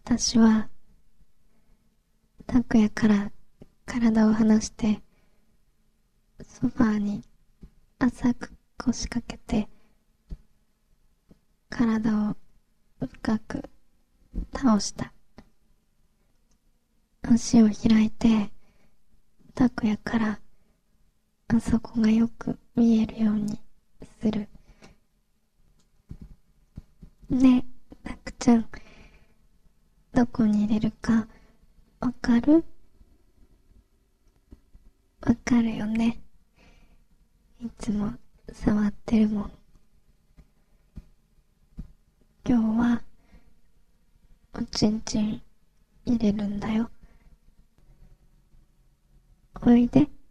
私は、拓也から体を離して、ソファーに浅く腰掛けて、体を深く倒した。足を開いて、拓也からあそこがよく見えるようにする。ねえ、たくちゃん、どこに入れるかわかる？わかるよね。いつも触ってるもん。今日はおちんちん入れるんだよ。おいで。